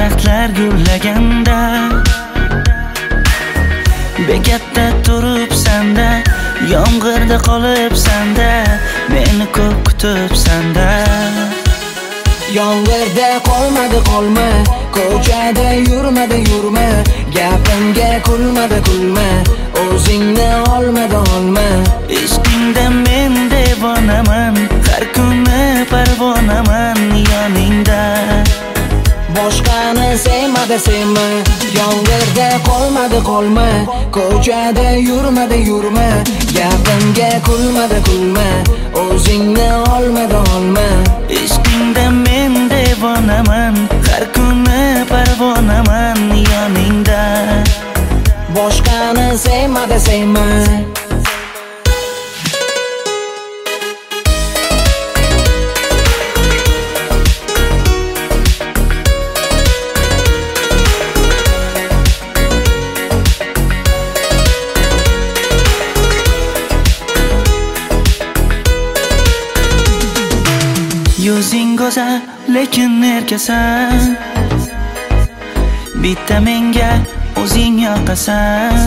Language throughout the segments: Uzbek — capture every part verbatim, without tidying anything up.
daraxtlar gullaganda, bekatda turibsanda, yomg'irda qolibsanda, meni ko'p kutibsanda. Yomg'irda qolmadi qolma, ko'chada yurmadi yurma, gapimga kulmadi kulma, o'zingni olmadi olma. Ishqingda men devonaman, har kuni parvonaman yoningda. Boshqani sevmadi sevma, yomg'irda qolmadi qolma, ko'chada yurmadi yurma, gapimga kulmadi kulma, o'zingni olmadi olma. Ishqingda men devonaman, har kuni parvonaman yoningda. Boshqani sevmadi sevma. Yuzing go'zal, lekin erkasan, bitta menga o'zing yoqasan.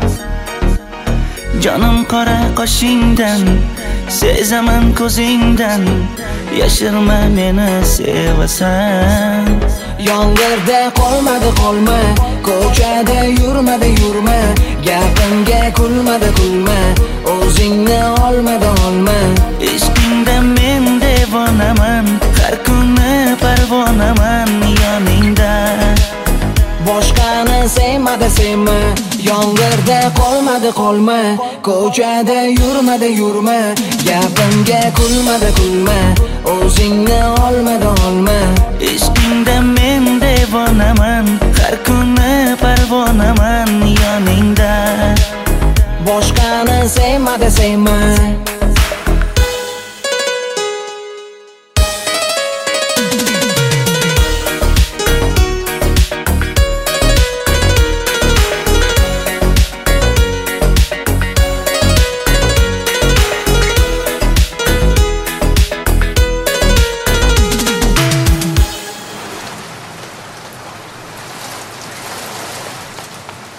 Jonim qora qoshingdan, sezaman ko'zingdan, yashirma meni sevasan. Yomg'irda qolmadi qolma, ko'chada yurmadi yurma, gapimga kulmadi kulma, o'zingni olmadi olma. Ishqingda men devonaman, har kuni parvonaman yoningda. Boshqani sevmadi sevma, yomg'irda qolmadi qolma, ko'chada yurmadi yurma, gapimga kulmadi kulma, o'zingni olmadi olma. Ishqingda men devonaman, har kuni parvonaman yoningda. Boshqani sevmadi sevma.